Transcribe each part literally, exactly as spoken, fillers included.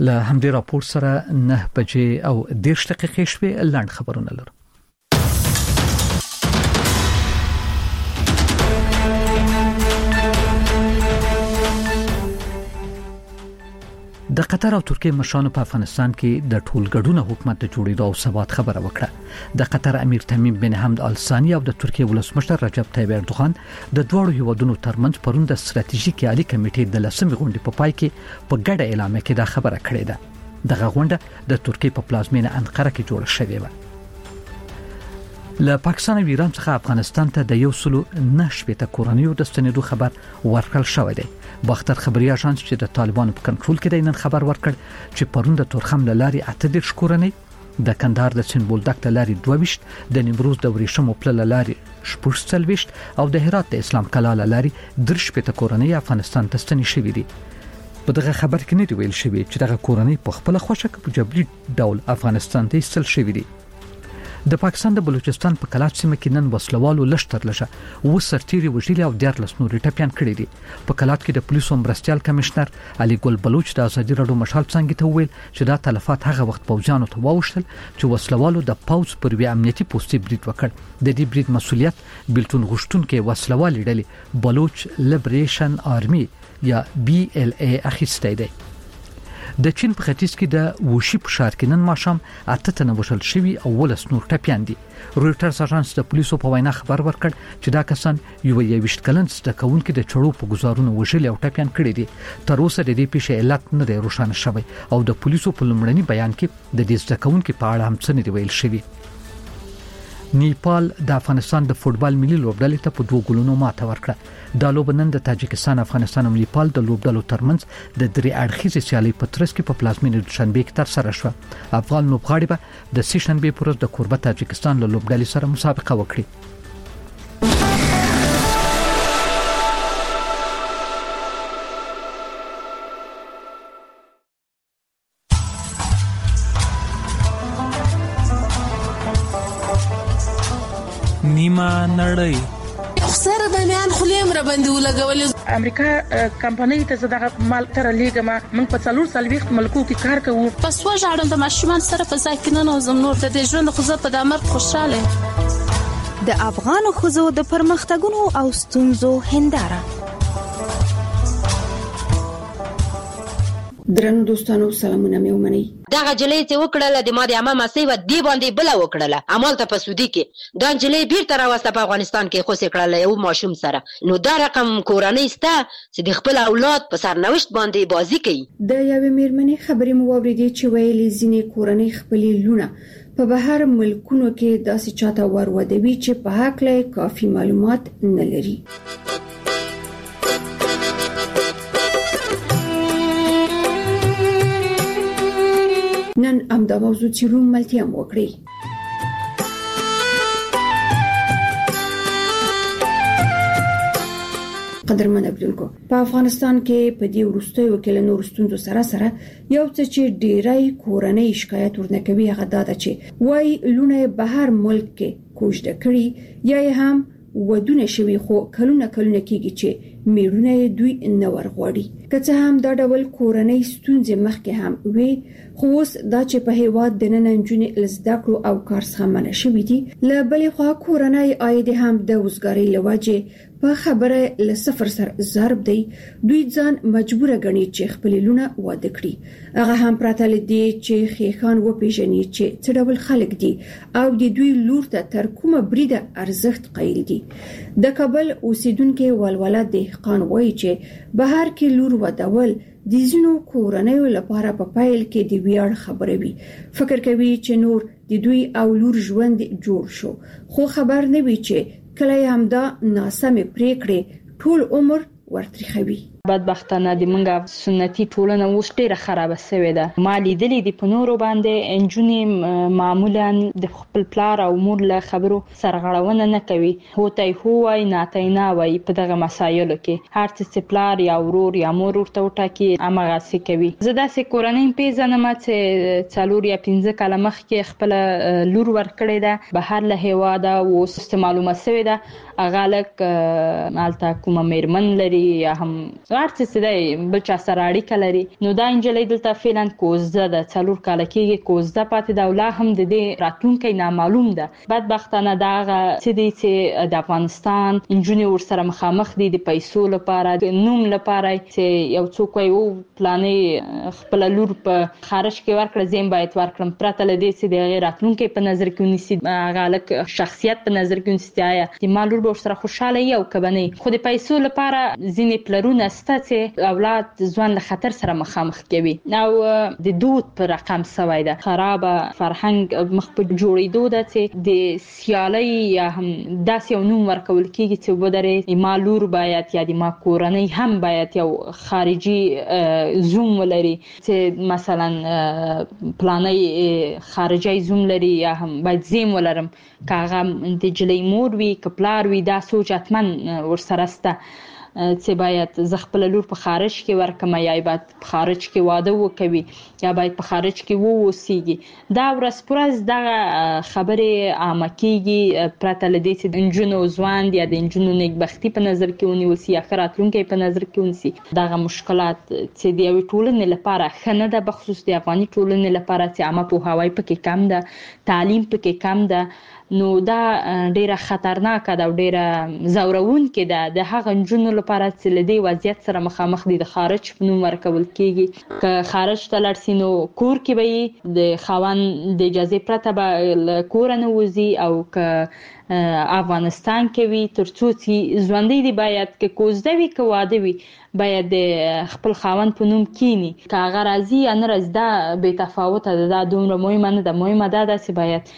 له همدې راپور سره نه بجې او دېرش دقیقې شوې. لاند خبرونه لرو. د قطر او ترکیه مشرانو په افغانستان کې د ټولګډونه حکومت د جوړېدو او ثبات خبره وکړه. د قطر امیر تمیم بن حمد آل ثانی او د ترکیه ولسمشر رجب طیب اردوغان د دوه هیوادونو ترمنځ پرون د ستراتیژیکي عالی کمیټې د لسمې غونډې په پای کې په ګډه اعلامیه کې دا خبره کړې ده. دغه غونډه د ترکیه په پلازمینه انقره کې جوړه شوې و. له پاکستان او ایران څخه افغانستان ته د یو سلو نه شپېته کورنیو د ستنېدو خبر ورکړل شوی دی. باختر خبري اژانس چې د طالبانو په کنټرول کې دی نن خبر ورکړ چې پرون د تورخم لاري اته دېرش کورنۍ، د کندهار د سین بولدک لاري دوه ویشت، د نیمروز د ورېښمو پله لاري شپږ څلوېښت او د هرات د اسلام کلا لاري درې شپېته کورنۍ افغانستان ته ستنې شوې دي. په دغه خبر کې نه دی ویل شوی چې دغه کورنۍ په خپل خوښه په جبري ډول افغانستان ته ایستل شوې دي. د پاکستان د بلوچستان په کلات سیمه کې نن وسلوالو لشتر لشه و سرتيري وجیل او دیارلس نوري ټپيان کړی دي. په کلات کې د پولیسو مرستيال کمشنر علي ګل بلوچ د ازادي رادیو مشال څنګه ته ویل چې دا تلفات هغه وخت پوځیانو ته واوښتل چې وسلوالو د پاوز پر وی امنیتي پوسټي برید وکړ. د دې برید مسولیت بلټون غشتون کې وسلوالي ډلې بلوچ لیبریشن آرمي یا بي ال اي اخیسته دی. د چین په ختیځ کې د ووشي په ښار کې نن ماښام اته تنه وشل شوي او ولس نور ټپيان دي. رويټرز اژانس د پولیسو په وینا خبر ورکړ چې دا کسان یو یوشت کلن زده کوونکي د چړو په گزارونو وشل او ټپيان کړي دي. تر اوسه د دې پیښې علت نه دی روښانه شوی او د پولیسو په لومړني بیان کې د دې زده کوونکي په اړه هم څه نه دی ویل شوی. نیپال د افغانستان د فوټبال ملي لوبډلې ته په دوه ګولونو ماته ورکړه. دا لوب نن د تاجکستان، افغانستان او نیپال د لوبډلو ترمنځ د درې اړخیزې سیالۍ په ترڅ کې په پلازمینه دوشنبه کې ترسره شوه. افغان لوبغاړي به د سې شنبه پر ورځ د کوربه تاجکستان له لوبډلې سره مسابقه وکړي. نیمه نړۍ سره د میان خلیم را باندې ولګولې. امریکا کمپنۍ ته زداغه مال تر لیګما موږ په څلور سلويخت ملکو کې کار کوو. پس وژاړم د ماشومان سره په ځای کې نه نوزم نور د ژوند خو په دامر خوشاله. د افغان خوځو د پرمختګونو او ستونزو هنداره. درنو دوستانو سلامونه مې ومنئ. دغه جلې ته وکړله د ما د عامه مسیح و دی باندې بل وکړله عمل ته په سودی کې دا جلې بیرته راوسته په افغانستان کې خو سې کړله یو ماشوم سره. نو دا رقم کورنۍ سته چې د خپل اولاد په سرنوشت باندې بازی کوي. د یوې میرمنې خبرې مو واورېدې چې ویلي ځینې کورنۍ خپلې لونه په بهر ملکونو کې داسې چاته ورودوي چې په حق له کافي معلومات نه لري. نن امدا موضوع چیرو ملتیا وکړي. قدرمن اوریدونکو، په افغانستان کې په دې وروستیو کې له نور ستونزو سره سره یو څه چې ډیری کورنۍ شکایت ورنکوي هغه دا ده چې وای لونه بهر ملک کې کوژده کړي یا هم ودونه شوي خو کلونه کلونه کېږي چې میړونه دوی نه ورغوړي. که څه هم دا ډول کورنۍ ستونزې مخکې هم وي خو اوس دا چې په هیواد د نن نجونې زده کړو او کار څخه منع شوي دي، له بلې خوا کورنۍ عاید هم د وزګارۍ له وجې په خبره له صفر سره ضرب دی. دوی ځان مجبور غني چې خپل لونه واده کړي. هغه هم پراته لدی چې خېخان و پیژني چې څه ډول خلک دي او د دوی لور ته تر کومه بریده ارزښت قایل دي. د کابل اوسیدونکو ولوله دهقان وایي چې بهر کې لور ودول د زینو کورنۍ لپاره په پایل کې د ویاړ خبره وي. فکر کوي چې نور د دوی او لور ژوند جوړ شو، خو خبر نه وي چې کله هم دا ناسمه پریکړه ټول عمر ورتريخوي. بدبختانه د منګه سنتي ټولنه اوس ډیره خرابه شوې ده. ما لیدلې د پنورو باندې انجونې معمولا د خپل پلار او مور له خبرو سرغړونه نه کوي. هوته هوای نه تینا وای په دغه مسایلو کې هر څه پلار یا ورور یا مور ورته وټاکي امغه سې کوي. زه داسې کورنۍ پیژنم چې څلور یا پنځه کاله مخکې خپل لور ورکړې ده بهر له هواده او معلومه شوې ده اغالک مالته کومه میرمن لري یا هم ورته سده بل چا سره اړیکه لري. نو دا انجلۍ دلته فعلا کوزده ده، څلور کاله کېږي کوزده پاتې ده او لا هم د دې راتلونکی نامعلوم ده. بدبختانه دا هغه څه دي چې د افغانستان نجونې ورسره مخامخ دي د پیسو لپاره، د نوم لپاره چې یو څوک وایي او پلانې خپل لور په خارج کې ورکړه زم باید ورکړم، پرته له دې چې د راتلونکي په نظر کې ونیسي، هغه لک شخصیت په نظر کې ونیسي، آیا د مالور به ورسره خوشاله یو کبنی. خو د پیسو لپاره ځینې پلرونه سته چې اولاد ځوان له خطر سره مخامخ کوي او د دود پر رقم سوی ده. خراب فرهنګ مخ په جوړېدو ده چې د سیالي یا هم داسې یو نوم ورکول کېږي چې ودرې ما لور باید یا د ما کورنۍ هم باید یو خارجي زوم ولري، چې مثلا پلانې خارجي زوم لري یا هم باید زم ولرم که هغه د جلۍ مور وي که پلار وي. دا سوچ حتما ورسره سته چې باید زه خپل لور په خارج کې ورکم یا باید په خارج کې واده وکوي یا باید په خارج کې ووسیږي. دا ورځ پر ورځ دغه خبرې عامه کېږي، پرته له دې چې د نجونو ځوان یا د نجونو نیکبختي په نظر کې ونیول سي یا ښه راتلونکی په نظر کې ونیسي. دغه مشکلات چې د یوې ټولنې لپاره ښه نه ده، بخصوص د افغاني ټولنې لپاره چې عامه پوهاوی پکې کم ده، تعلیم پکې کم ده، نو دا ډیره خطرناکه ده او ډیره ځورونکې ده د هغه نجونو لپاره چې له دې وضعیت سره مخامخ دي. د خارج په نوم ورکول کېږي، که خارج ته لاړ سي نو کور کې به یې د خاوند د اجازې پرته به له کوره نه وځي، او که افغانستان کې وي تر څو چې ژوندی دي باید که کوزده وي که واده وي باید د خپل خاوند په نوم کینی، که هغه راځي یا نه راځي دا بې تفاوته ده. دا دومره مهمه نه ده، مهمه دا ده چې باید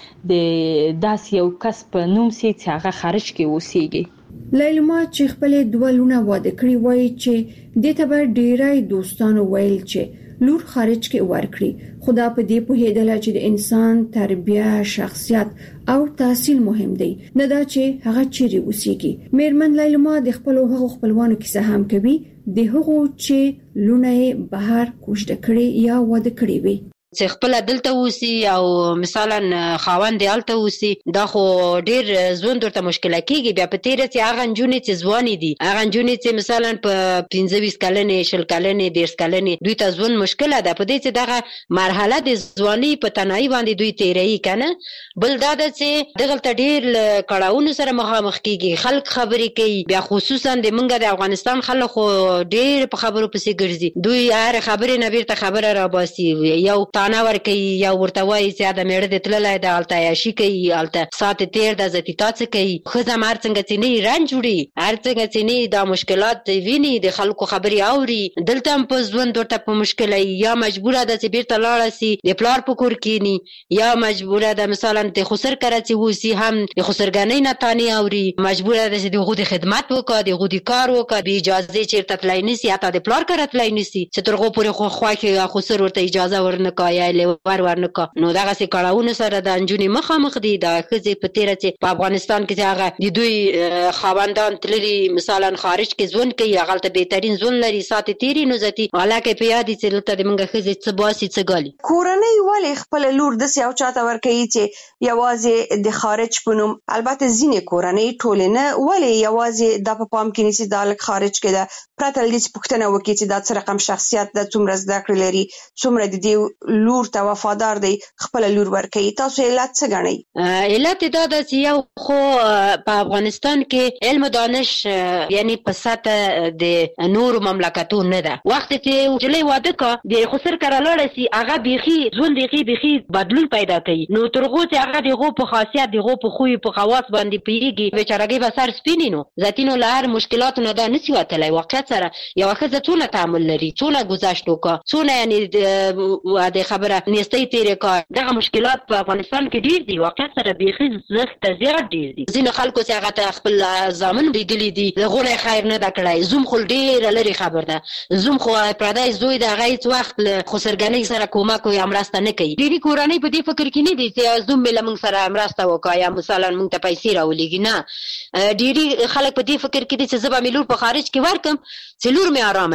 د داسې یو کس په نوم سي چې هغه خارج کې اوسیږي. لیلما چې خپل دوه لونه واده کړی وایي چې د ته به ډیرای دوستانو ویل چې لور خارج کې ورکړي، خدا په دې په هیدله چې د انسان تربیه، شخصیت او تحصیل مهم دی، نه دا چې هغه چیرې اوسېږي. میرمن لیلما د خپل هغو خپلوانو کیسه هم کوي، د هغو چې لونه بهر کوشده کړي یا واده کړي وي. چې خپل دلته اوسي او مثلا خاوند دلته اوسي، دا خو ډیر ژوند ورته مشکله کیږي. بیا په تیر چې هغه نجونې چې ځواني دي، هغه نجونې چې مثلا په پنځه ویشت کلنې، شل کلنې، دېرش کلنې، دوی ته ژوند مشکله ده. په دې چې دغه مرحله د ځواني په تنهایی باندې دوی تیروي کنه. بل دا ده چې دغلته ډیر کړهونو سره مخامخ کیږي، خلک خبرې کوي، بیا خصوصا د منګه د افغانستان خلک خو ډیر په خبرو پسې ګرځي. دوی هر خبرې نه بیرته خبره راباسي، یو تانه ور کوي یا ورته وایي چې دا میړه د تللی د هلته عیاشي کوي، هلته ساعت تیر د زتیتا څه کوي. ښځه هم هر څنګه چې نه رنج وړي، هر څنګه چې نه دا مشکلات ویني، د خلکو خبرې اوري، دلته هم په ژوند ورته په مشکله یا مجبوره ده چې بیرته لاړه سي د پلار په کور کینی، یا مجبوره ده مثلا د خسر کره چې ووسي هم د خسرګنۍ نه تانې اوري، مجبوره ده چې د هغو د خدمت وکړه، د هغو د کار وکړه، بې اجازې چېرته تللی نسي، حتی د پلار کره تللی نسي چې تر هغو پورې خو خوښ یا خسر ورته اجازه ورنه کړه یا ور ورنکا. نو دغه سي کړهونه سره د انجونې مخامخ دي. د ښځې په تیره چې په افغانستان کې هغه د دوی خاوندان تللي مثلا خارج کې ژوند کوي، هغه ته بهترین ژوند لري، ساعت تیری نو ځتي حالکه په یاد چې دلته د منګه ښځې څه باسي څه ګالي. کورنۍ ولې خپل لور د سیاو چاته ورکوي چې یوازې د خارج په نوم؟ البته ځینې کورنۍ ټولې نه، ولې یوازې دا په پام کې نیسي دا لک خارج کې ده، پرته له دې چې پوښتنه وکړي چې دا څه رقم شخصیت ده، څومره زده کړې لري، څومره د دې لور ته وفادار دی، خپل لور ورکوي. تاسو علت څه ګڼئ؟ علت دا ده چې یو خو په افغانستان کې علم و دانش یعنی په سطح د نورو مملکتونو نه ده. وخت چې نجلۍ واده کړه د خسر کره لاړه سي، هغه بیخي ژوند بیخي بیخي بدلون پیدا کوي. نو تر هغو چې هغه د هغو په خاصیت، د هغو په خوی په خواص باندې پوهېږي، بیچارګۍ به سر سپینې نو ذاتینو له هر مشکلاتو نه دا نسي وتلی. واقعیت سره یوه ښځه څونه تعامل لري، څونه ګذشت وکړه، څونه یعنې د خبره نیستۍ تېرې کړه. دغه مشکلات په افغانستان کې ډېر دي، واقعیت سره بیخي زښته زیات ډېر دي. ځینو خلکو چې هغه ته خپل زامن لیدلي دي، د هغو نه یې خیر نه ده کړی. زوم خو ډېره لرې خبر ده، زوم خو پردی زوی د هغه هېڅ وخت له خسرګنۍ سره کومک یا مرسته نه کوي. ډېرې کورنۍ په دې فکر کې نه دي چې زوم مې له موږ سره مرسته وکړه یا مثلا موږ ته پیسې راولېږي. نه، ډېرې خلک په دې فکر کې دي چې زه به مې لور په خارج کې ورکړم چې لور مې ارامه سي.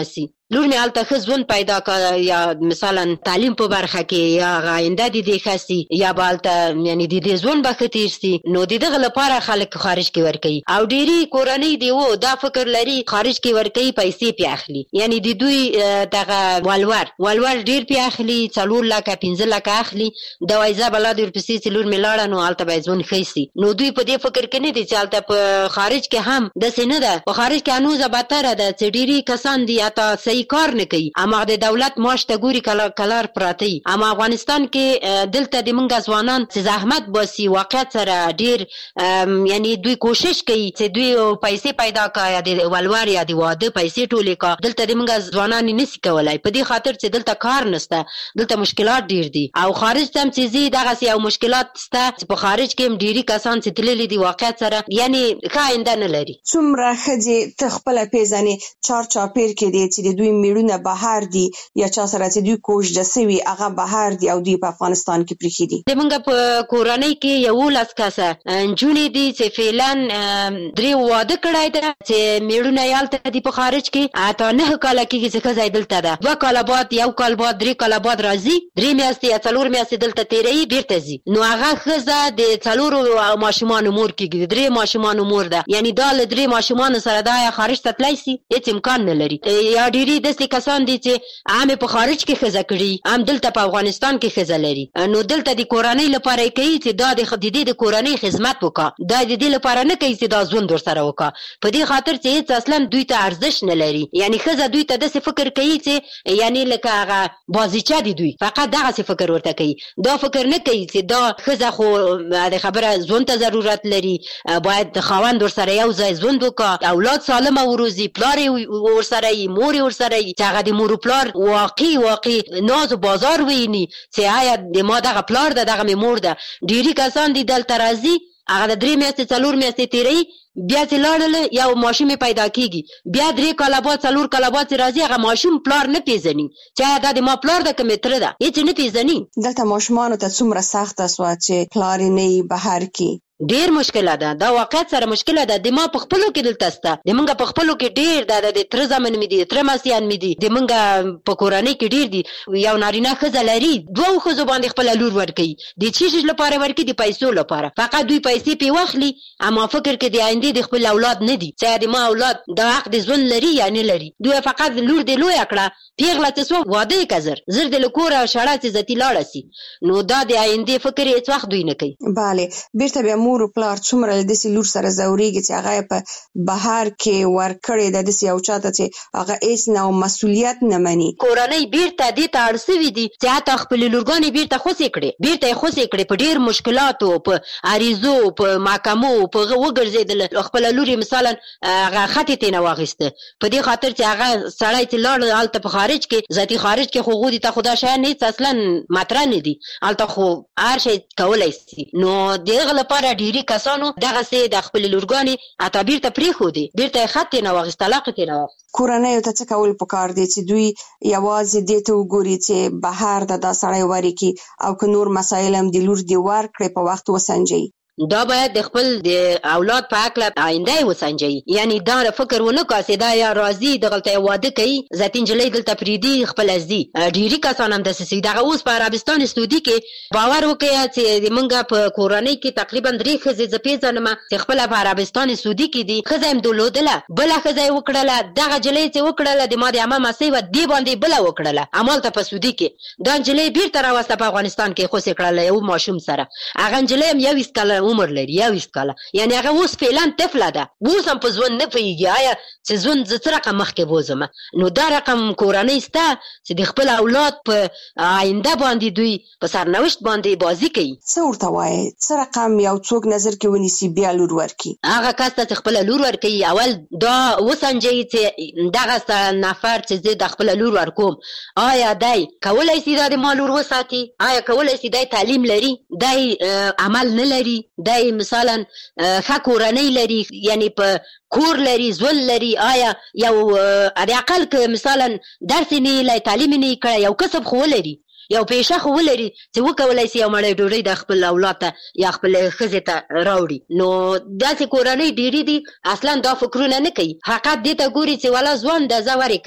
لور مې هلته ښه ژوند پیدا کړ یا مثلا تعلیم په برخه کې یا آینده د دې ښه سي یا به هلته یعنې د دې ژوند به ښه تېر سي نو د دغه لپاره خلک خارج کې ورکوي او ډېرې کورنۍ دی و دا فکر لري خارج کې ورکوي پیسې پې اخلي یعنې د دوی دغه ولور ولور ډېر پې اخلي څلور لکه پنځه لکه اخلي دا وایي زه به لا د ورپسې چې لور مې لاړه نو هلته به یې ژوند ښه سي نو دوی په دې فکر کې نه دي چې هلته په خارج کې هم داسې نه ده په خارج کې هنوزه بدتره ده چې ډېرې کسان دي حتی صحیح کار نه کوي اما د دولت معاش ته ګوري کلار پراته وي اما افغانستان کې دلته د موږ ځوانان چې زحمت باسي واقعیت سره ډېر یعنې دوی کوشش کوي چې دوی پیسې پیدا کړي یا د ولور یا د واده پیسې ټولې کړه دلته د موږ ځوانان یې نسي کولی په دې خاطر چې دلته کار نشته دلته مشکلات ډېر دي او خارج ته هم چې ځي دغسې یو مشکلات شته چې په خارج کې هم ډېري کسان چې تللي دي واقعیت سره یعنې ښه آینده نه لري څومره ښځې ته خپله پېژنې چار چاپېر کې دی چې د دوی میړونه بهر دي یا چا سره چې دوی کوژده سوي هغه بهر دي او دوی په افغانستان کې پرېښي دي د موږ په کورنۍ کې یولس کسه نجونې دي چې فعلا درې واده کړی ده چې میړونه یې هلته دي په خارج کې حتی نهه کاله کېږي چې ښځه یې دلته ده دوه کاله بعد یو کال بعد درې کاله بعد راځي درې میاشتې یا څلور میاشتې دلته تېروي بېرته ځي نو هغه ښځه د څلورو ماشومانو مور کېږي د درې ماشومانو مور ده یعنې دا له درې ماشومانو سره دا یا خارج ته تللی سي هېڅ امکان نه لري یا ډېرې داسې کسان دي چې هم په خارج کې ښځه کړي هم دلته په افغانستان کې ښځه لري نو دلته د کورنۍ لپاره یې کوي چې دا د دې د کورنۍ خدمت وکړه دا د دې لپاره نه کوي چې دا ژوند ورسره وکړه په دې خاطر چې هېڅ اصلا دوی ته ارزښت نه لري یعنې ښځه دوی ته داسې فکر کوي چې یعنې لکه هغه بازیچه دي دوی فقط دغسې فکر ورته کوي دا فکر نه کوي چې دا ښځه خو د خبره ژوند ته ضرورت لري باید د خاوند ورسره یو ځای ژوند وکړه اولاد سالمه وروزي پلار یې ورسره وي مور یې ورسره وي چې هغه د مور و پلار واقعي واقعي ناز و بازار ویني چې آیا د ما دغه پلار ده دغه مې مور ده ډېري کسان دي دلته راځي هغه د درې میاشتې څلور میاشتې تېروي بیا چې لاړله یو ماشوم پیدا کېږي بیا درې کاله بعد څلور کاله بعد چې راځي هغه ماشوم پلار نه پېژني چې آیا دا د ما پلار ده که مې تره ده هېڅ نه پېژني دلته ماشومانو ته څومره سخته سوه چې پلار یې نه یي بهر کې ډېر مشکله ده دا واقعیت سره مشکله ده د ما په خپلو کې دلته شته د موږ په خپلو کې ډېر ده د تره زامن مې دي تره ماسیان مې دي د موږ په کورنۍ کې ډېر دي یو نارینه ښځه لري دوو ښځو باندې خپله لور ورکوي د څه شي لپاره ورکوي د پیسو لپاره فقط دوی پیسې پې واخلي اما فکر کې د آیندې د خپل اولاد نه دي چې د ما اولاد د حق د ژوند لري یا نه لري دوی فقط لور دې لویه کړه پیغله چې سوه واده یې که زر زر دې له کوره شړه چې ذاتي لاړه سي نو دا د آیندې فکر یې هېڅ وخت دوی نه کوي بله بېرته بیا مور و پلار څومره له داسې لور سره ځورېږي چې هغه یې په بهر کې ورکړې ده داسې یو چا ته چې هغه هېڅ نه مسؤلیت نه مني کورنۍ بېرته دې ته اړ سوي دي چې حتی خپلې لورګانې بېرته خوسې کړې بېرته یې خوسې کړې په ډېر مشکلاتو په عریضو په محکمو په هغه وګرځېدله خپله لور یې مثلا هغه خط یې ترېنه واخیسته په دې خاطر چې هغه سړی چې لاړ هلته په خارج کې ذاتي خارج کې خو هغو دي ته خو دا شیان هېڅ اصلا مطرح نه دي هلته خو هر شی کولی سي نو د هغه لپاره ډېري کسانو دغسې د خپلې لورګانې حتی بېرته پرېښودې بېرته یې خط ترېنه واخیست طلاق یې ترېنه واخیست کورنیو ته څه کول پکار دي چې دوی یوازې دې ته وګوري چې بهر د دا سړی ورکړي او که نور مسایل هم د لور دې ورکړي په وخت وسنجوي دا باید د خپل د اولاد په هکله آینده یې وسنجوي یعنې دا فکر ونه کړه چې دا یا راځي دغلته یې واده کوي ذاتي نجلۍ دلته پرېږدي خپله ځي ډېري کسان هم داسې سي دغه اوس په عربستان سعودي کې باور وکړه چې زمونږ په کورنۍ کې تقریبا درې ښځې زه پېژنم چې خپله په عربستان سعودي کې دي ښځه یې درلودله بله ښځه یې وکړله دغه نجلۍ چې وکړله د ما د عمه مسۍ وه دې باندې بله وکړله همالته په سعودي کې دا نجلۍ بېرته راوسته په افغانستان کې خوسې کړله یو ماشوم سره هغه نجلۍ هم یویشت کاله عمر لري یویشت کاله یعنې هغه اوس فعلا طفله ده اوس هم په ژوند نه پوهېږي آیا چې ژوند زه څه رقم مخکې بوځم نو دا رقم کورنۍ شته چې د خپل اولاد په آینده باندې دوی په سرنوشت باندې بازي کوي څه ورته وایې څه رقم یو څوک نظر کې ونیسي بیا لور ورکړي هغه کس ته چې خپله لور ورکوي اول دا وسنجوي چې دغه نفر چې زه د خپله لور ورکوم آیا دی کولی شي دا د ما لور وساتي آیا کولی شي دی تعلیم لري دی عمل نه لري دی مثلا ښه کورنۍ لري یعنی په کور لري ژوند لري آیا یو د اقل که مثلا درس یې نه یې تعلیم یې نه یې کړی یو کسب خو ولري یو پیشه خو ولري چې وکولی شي یو مړی ډوډۍ د خپل اولاد ته یا خپلې ښځې ته راوړي نو داسې کورنۍ ډېرې دي اصلا دا فکرونه نه کوي حقیقت دې ته ګوري چې والا ځوان ده ځه ورې که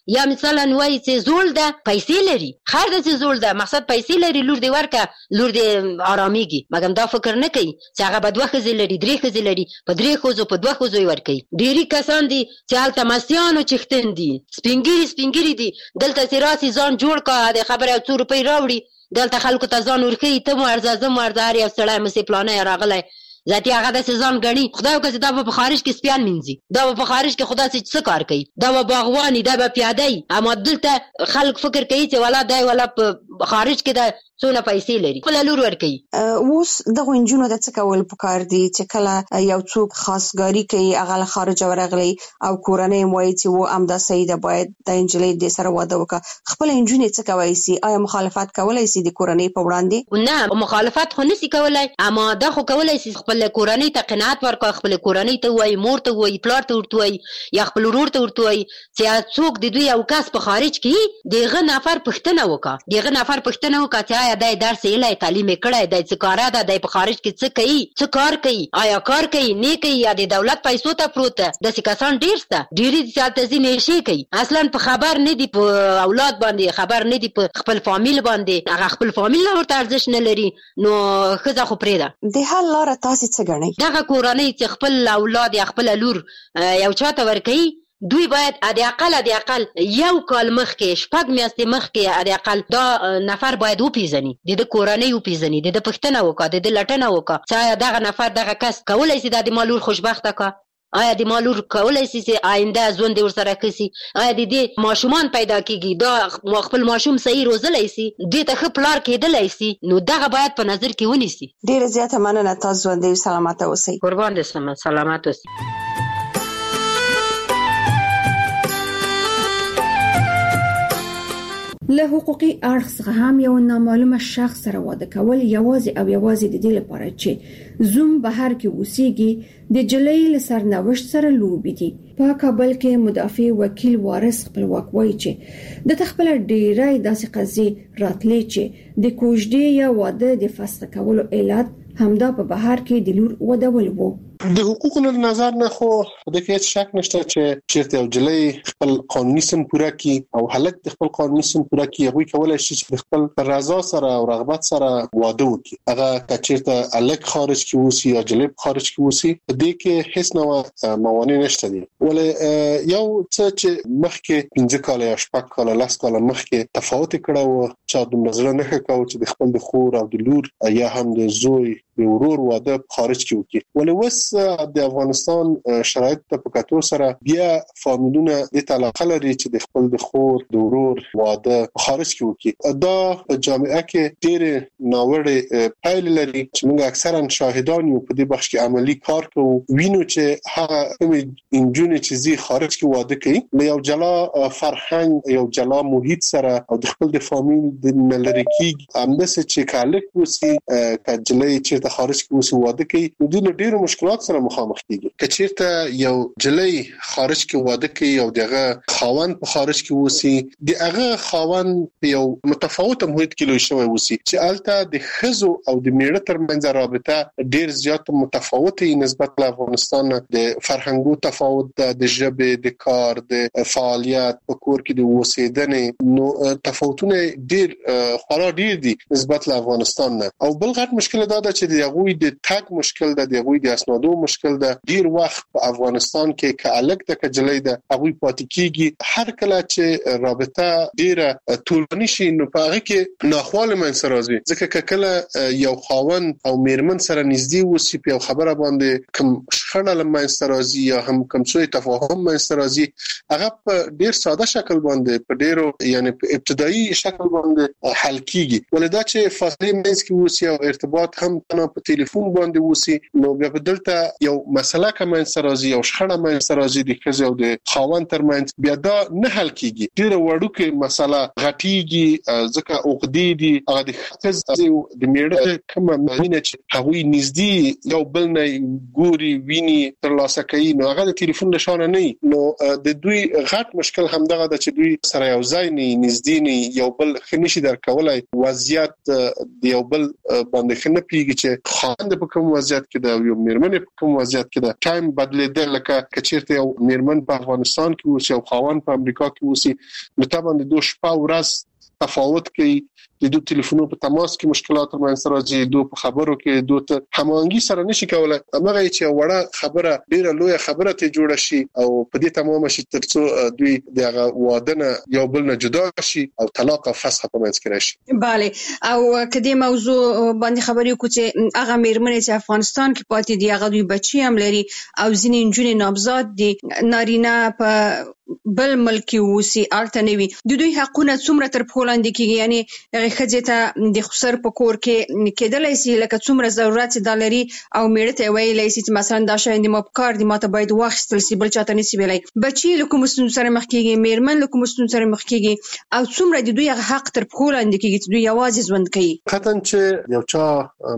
یا مثلا وایي چې زول ده پیسې لري خیر ده چې زول ده مقصد پیسې لري لور دې ورکه لور دې آرامیږي مګر دا فکر نه کوي چې هغه به دوه ښځې لري درې ښځې لري په درې ښځو په دوه ښځو یې ورکوي. ډېری کسان دي چې هلته مستیان او چښتن دي سپین ګیري سپین ګیري دي دلته چې راسي ځان جوړ کا د خبره یو څو روپۍ راوړي دلته خلکو ته ځان ورښیي ته مو ارزه زه مو ارزه هر یو سړی مسې پلانی راغلی ذاتي هغه داسې ځان ګڼي خدای وکړه چې دا به په خارج کې سپیان مینځي دا به په خارج کې خو داسې څه کار کوي دا به باغواني دا به پیاده وي اما دلته خلک فکر کوي چې ولا دی ولا په خارج کې دا څونه پیسې لري خپله لور ورکوي. اوس دغو نجونو ته څه کول پکار دي چې کله یو څوک خاصګاري کوي هغه له خارجه ورغلی او کورنۍ یې وایي چې و همدا صحیح ده باید د نجلۍ دې سره واده وکړه خپله نجونې څه کولی سي آیا مخالفت کولی سي د کورنۍ په وړاندې؟ نه مخالفت خو نسي کولی اما دا خو کولی سي خپل کورنۍ ته قناعت ورکړه خپل کورنۍ ته وایي مور ته وایي پلار ته ورته وایي یا خپل ورور ته ورته وایي چې څوک د دوی یو کس په خارج کې د هغه نفر پوښتنه وکړه د هغه نفر پوښتنه وکړه چې آیا دی درس یې تعلیم یې کړی دی څه کاره ده دی په خارج کې څه کوي څه کار کوي آیا کار کوي نه کوي یا د دولت پیسو ته پروت ده داسې کسان ډېر شته ډېرې دي چې هلته ځي نشې کوي اصلا په خبر نه دي په اولاد باندې خبر نه دي په خپل فامیل باندې هغه خپل فامیل نه ورته ارزښت نه لري نو ښځه خو پرېږده. د حل لاره تاسې څه ګڼئ؟ دغه کورنۍ چې خپل اولاد یا خپله لور یو چا ته ورکوي دوی باید ادي اقل ادي اقل یو کال مخکې شپږ میاشتې مخکې ادي اقل دا نفر باید وپیژني د د کورنۍ وپیژني د د پوښتنه وکړه د د لټنه وکړه چې آیا دغه نفر دغه کس کولی شي دا د ما لور خوشبخته کړه آیا د ما لور کولی شي چې آینده ژوند یې ورسره ښه شي آیا د دې ماشومان پیدا کېږي دا خپل ماشوم صحیح روزلی شي دې ته ښه پلار کېدلی شي نو دغه باید په نظر کې ونیسي. ډېره زیاته مننه تاسو ژوندی سلامته اوسئ. قربان دې شم سلامت اوسئ. له حقوقي اړخ څخه هم یو نامعلومه شخص سره واده کول یوازې او یوازې د دې لپاره چې زوم بهر کې اوسېږي د جلۍ له سرنوشت سره لوبي دي. په کابل کې مدافع وکیل وارث خپلواک وایي چې د خپل ډیرای داسې قضیې راتلې چې د کوژدې یا واده د فسخ کولو علت همدا په بهر کې د لور ودول وو. د حقوقو له نظر نه خو د هیڅ شک نشته چې چیرته یو جلۍ خپل قانوني سن پوره کړي او هلک د خپل قانوني سن پوره کړي هغوی کولی شي چې خپل رضا سره او رغبت سره واده وکړي هغه که چیرته هلک خارج کې اوسي یا جلۍ خارج کې اوسي په دې کې هیڅ نوع موانع نشته دي ولې یو څه چې مخکې پنځه کاله یا شپږ کاله لس کاله مخکې تفاوت کړه و چې د نظر نه ښه چې د خپل د خور او د لور یا هم د زوی د ورور واده خارج کې وکړي ولې وس د افغانستان شرایط په کتو سره بیا فامیلونه د علاقه لري چې د خپل د خور د ورور واده خارج کې وکړي دا په جامعه کې ډېر ناوړه پایلې لري چې موږ اکثرا شاهدان یو په دې بخش کې عملی کار کوو وینو چې هغه انجونې چې زی خارج کې واده کوي له یو جلا فرهنګ یو جلا محیط سره او د خپل د فامیل د ملري کې همداسې چې کالک وسی کجلې چې د خارج کې وسی واده کوي نو د ډېرو مشکلات سره مخامخ کیږي که چیرته یو جلۍ خارج کې واده کوي او دغه خاوند په خارج کې وسی دغه خاوند په یو متفاوت محیط کې لوی شوی وسی چې البته د خزو او د میړه ترمنځ رابطه ډېر زیات متفاوته نسبت له افغانستان د فرهنګو تفاوت د ژبې د کار د فعالیت په کور کې د اوسېدنې نو تفاوتونه ډېر خورا ډېر دي نسبت له افغانستان نه او بل غټ مشکل دا ده چې د هغوی د تګ مشکل ده د هغوی د اسنادو مشکل ده ډیر وخت په افغانستان کې کالک د کجلې ده هغه پاتې کیږي هر کله چې رابطه ډیره طولاني شي نو په هغه کې ناخواله منځ راځي ځکه کله یو خاوند او میرمن سره نږدې وسی په خبره باندې کوم شخړه منځ راځي یا هم کوم څه تفاهم منځ راځي هغه په ډیر ساده شکل باندې په ډیرو یعنی په ابتدایي شکل باندې حل کیږي ولدا چې فاصله منځ کې وسی او ارتباط هم په ټلیفون باندې وسی نو بیا دلته یو مسله کوم سرازي او شخړه مې سرازي د خزو او د خاوند ترمنځ بیا دا نه حل کیږي ډیره وړوکه مسله غټیږي ځکه عقدې دي هغه د خزو د میړه کومه مینه چې هغوی نږدې یو بل نه ګوري ویني تر لاسه کوي نو هغه د ټلیفون نشانه نه نو د دوی غټ مشکل هم دغه د چې دوی سره یو ځای نه نږدې نه یو بل خنشي درکولای وضعیت د یو بل باندې خنه پیږي چې چې خاوند په کوم وضعیت کې ده او یو میرمن په کوم وضعیت کې ده ټایم بدلیدل لکه کچیرته یو میرمن په افغانستان کې اوسي او خاوند په امریکا کې اوسي نو طبعا د دوه شپه ورځ تفاوت کوي د دوه ټلیفونو په تماس کې مشکلات ترمنځ راځي دوه په خبرو کې دوه ته هماهنګي سره نشي کولای هغه چې وړه خبره ډیره لوی خبره ته جوړه شي او په دې تمام شي ترڅو دوی دغه وادنه یو بل نه جدا شي او طلاق او فسخ په منځ کې راشي. bale او کدي موضوع باندې خبرې کو چې هغه میرمنې چې افغانستان کې پاتې دي هغه دوی بچي هم لري او ځینې نجونې نابزاد دي نارینه په بل ملک وسی الته نوي د دوی حقونه څومره تر پولاند کېږي یعنی هغه خځه ته د خسر په کور کې کېدلای شي لکه څومره ضرورت دلري او میړه ته ویلای شي چې مثلا دا شاید ما په کار دي ماته باید واخستل شي بل چاته نسی ویلای بچي لکه مستون سره مخ کېږي میرمن لکه مستون سره مخ کېږي او څومره د دوی حق تر پولاند کېږي چې دوی یوازې ژوند کوي قطعا چې یو چا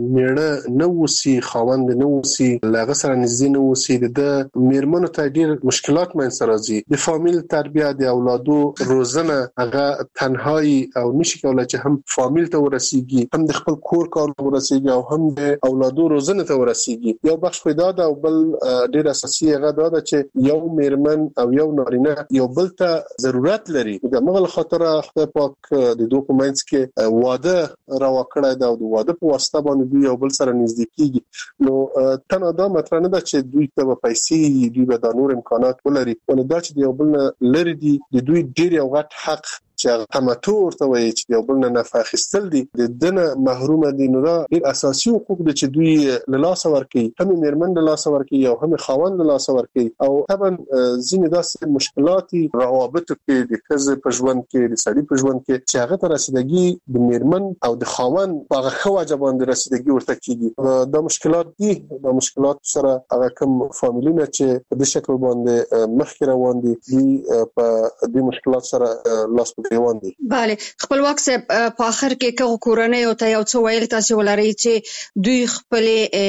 میړه نه وسی خاوند نه وسی لغه سره نږدې نه وسی د میرمنو ته ډیر مشکلات منځ راځي د فامیل تربیه د اولادو روزنه هغه تنهایی او نشي کولای چې هم فامیل ته ورسیږي هم د خپل کور کار ورسیږي او هم د اولادو روزنه ته ورسیږي یو بخش پیدا ده او بل ډیر اساسي هغه ده چې یو میرمن او یو نارینه یو بل ته ضرورت لري د مغل خاطر خدای پاک د دوه په منځ کې واده راوکړای دا او د واده په واسطه باندې دوی یو بل سره نږدې کیږي نو تنه دا مطلب نه ده چې دوی ته پیسې دوی به د نور امکانات ولري ولدا چې یو بل لري دي د دوی ډیر یو غټ حق چې تمتع ورته وایي چې یو بل نه نفع اخیستل دي د دنه محروم دي نو دا ډیر اساسي حقوق دي چې دوی له لاس ورکي هم میرمن له لاس ورکي او هم خاوند له لاس ورکي او طبعا ځینې داسې مشکلات روابط کې د خزه په ژوند کې د سړي په ژوند کې چې هغه تر رسیدګي د میرمن او د خاوند په هغه واجبان د رسیدګي ورته کیږي دا مشکلات دي دا مشکلات سره هغه کوم فامیلونه چې په دې شکل باندې مخکې روان دي په دې مشکلات سره لاس bale خپلواک صاحب په اخر کې کوم کورنۍ او ته یو څه ویل تاسو ولرئ چې دوی خپل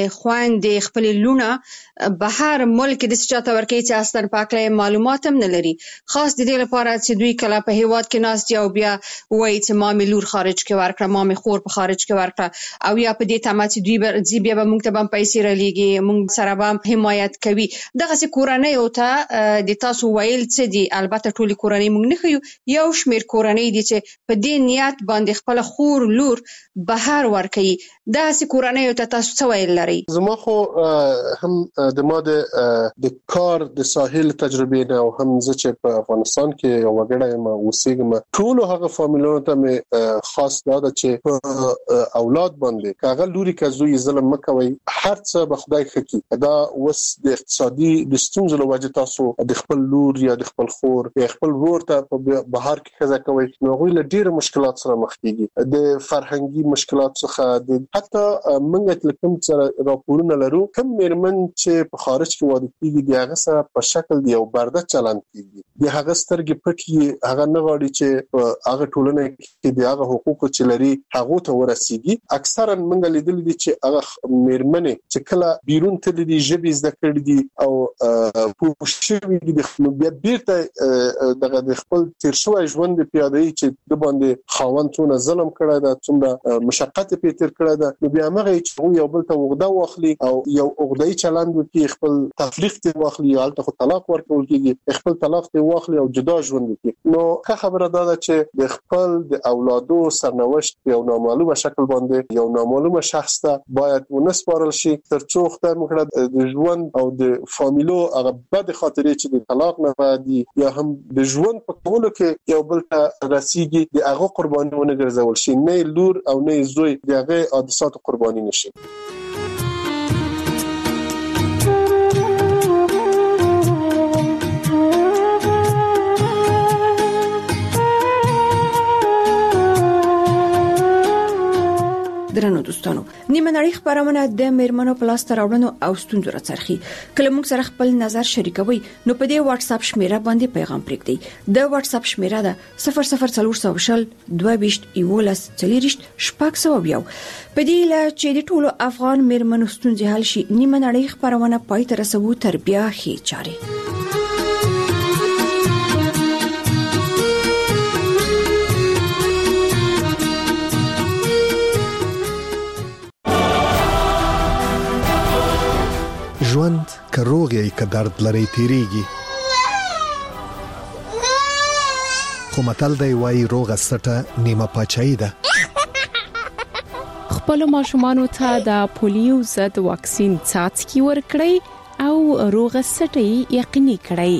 خويندې خپل لونه بهر ملک د چاته ورکي چې اصلا پاکه معلومات هم نه لري خاص د دې لپاره چې دوی کله په هیواد کې ناس دي او بیا وایي چې مامي لور خارج کې ورکړه مامي خور په خارج کې ورکړه او یا په دې تمه چې دوی به بیا به موږ ته هم پیسې رالېږي موږ سره به حمایت کوي دغه څه کورنۍ او ته د تاسو ویل څه دي البته ټولي کورنۍ موږ نه خو یو شمیر کورنۍ دي چې په دې نیت باندې خپل خور لور بهر ورکي دا سې کورنۍ او ته تاسو څه ویل لري زما خو هم د ماده د کار د ساحل تجربه نه او هم زه چې په افغانستان کې یو وګړی ما اوسېږم ټول هغه فامیلونو ته مې خاص دا ده چې په اولاد باندې کاغه لوري کزوی ظلم مکوي هر څه به خدای خکې دا وس د اقتصادي د ستونزو له وجې تاسو د خپل لور یا د خپل خور یا خپل ورور ته په بهر کې خزه کوي نو غوي له ډېر مشکلات سره مخ کیږي د فرهنګي مشکلات څخه د حتی منګت لکم سره راپورونه لرو کوم میرمن چې په خارج کې واده کیږي د هغه سره په شکل دی او برده چلند کیږي د هغه سترګې پټي هغه نه غواړي چې هغه ټولنه کې د هغه حقوق چې لري هغه ته ورسیږي اکثرا منګ لیدل دي چې هغه میرمنې چې کله بیرون ته دي ژبې زده کړې دي او پوښتنه دي د بیا بیرته دغه د خپل تیر شوی ژوند پیادهي چې د باندې خاوند څونه ظلم کړی دا څومره مشقت په تیر کړی دا نو بیا هغه چې یو بل ته وغدا واخلي او یو وغدای چلند وکړي خپل تفریق ته واخلي یا الته طلاق ورکول کیږي خپل طلاق ته واخلي او جدا ژوند وکړي نو که خبره ده چې د خپل د اولادو سرنوشت یو نامعلومه شکل باندې یو نامعلومه شخص ته باید ونسپارل شي ترڅو خدای مکړه د ژوند او د فامیلو هغه بد خاطرې چې د طلاق نه بعد یا هم د ژوند په کولو کې یو بل ته رسیږي د هغه قربانیونه ګرځول شي نه لور او نه زوی د هغه حادثات قرباني نشي درنو دوستانو نیمه نړۍ خبرونه د میرمنو په لاس راوړنو او ستونزو راڅرخي کله موږ سره خپل نظر شریکوي نو په دې واتس اپ شمیره باندې پیغام پرېږدئ د واتس اپ شمیره ده صفر صفر څلور سوه شل دوه ویشت یولس څلوېښت شپږ سوه یو په دې لا چې د ټولو افغان میرمنو ستونزې حل شي نیمه نړۍ خبرونه پای ته رسوو تر بیا هي چاري ژوند که روغ یې که درد لري تیریږي، خو متل دی وایي روغه سټه نیمه پاچاهي ده. خپل ماشومانو ته د پولیو ضد واکسین څاڅکي ورکړئ او روغه سټه یقیني کړئ.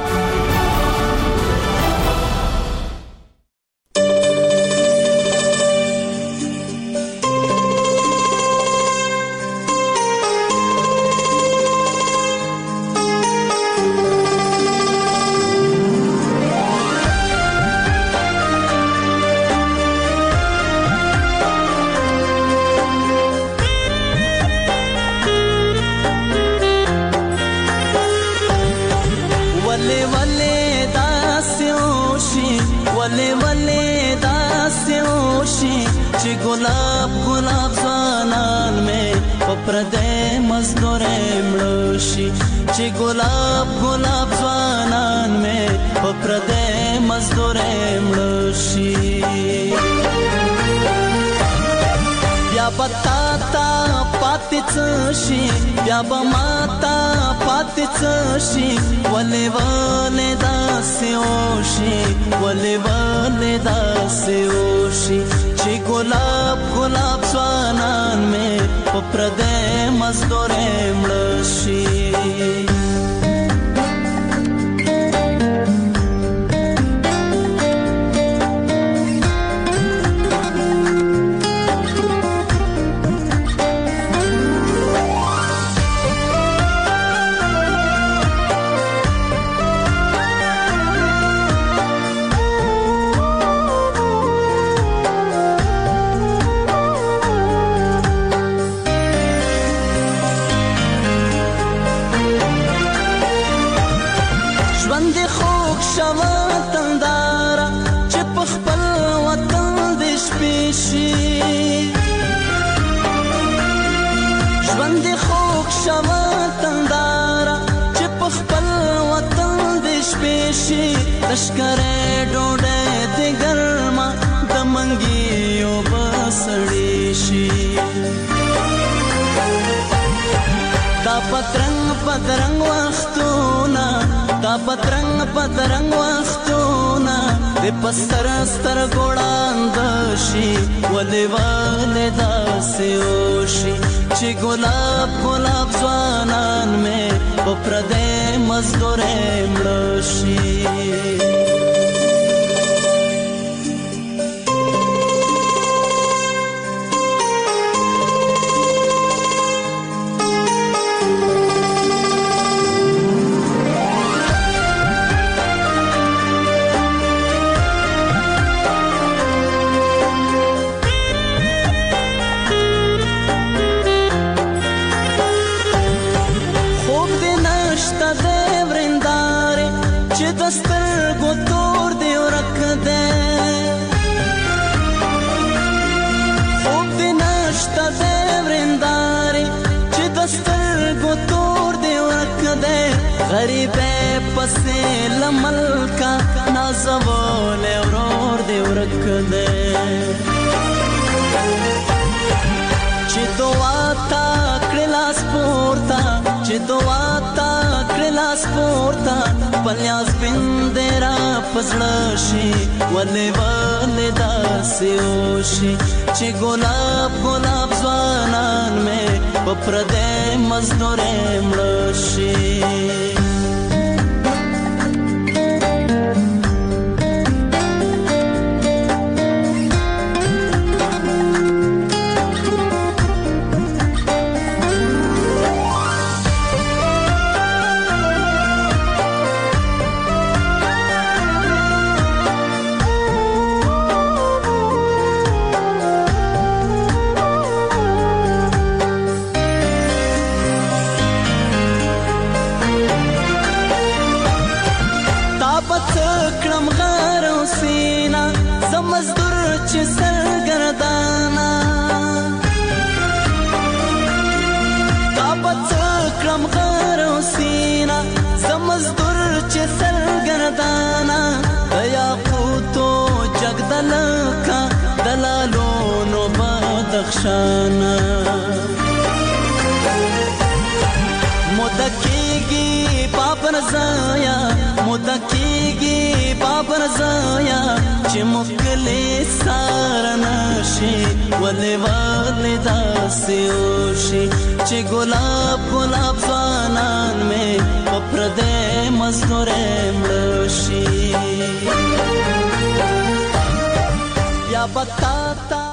بیا با ماتا پاتې شي ولې ولې داسې وشي ولې ولې داسې وشي چې ګلاب ګلاب ځوانان مې په پردې مزدورې مړه شي. لشکره ډوډۍ د ګرما د منګیو بسړې شي دا پترنګ پترنګ وختونه دا پترنګ پترنګ وختونه د پستر ستر ګوړاند شي ولې ولې داسې وشي چې ګلاب ګلاب ځوانان مې په پردې مزدورې مړه شي. غریبه پسې لملکا نازول اورور دی ورک دے چې دعا تا کړلاس پورتا چې دعا تا کړلاس پورتا پلیاس بندرا پزړه شي ولې ولې داسې وشي چې ګلاب ګلاب ځوانان مې په پردې مزدورې مړه شي. دکیږي بابر زایا چې مخلې سارنشي ولې ولې داسې وشي چې ګلاب ګلاب ځوانان مې په پردې مزدورې مړشي یا بتا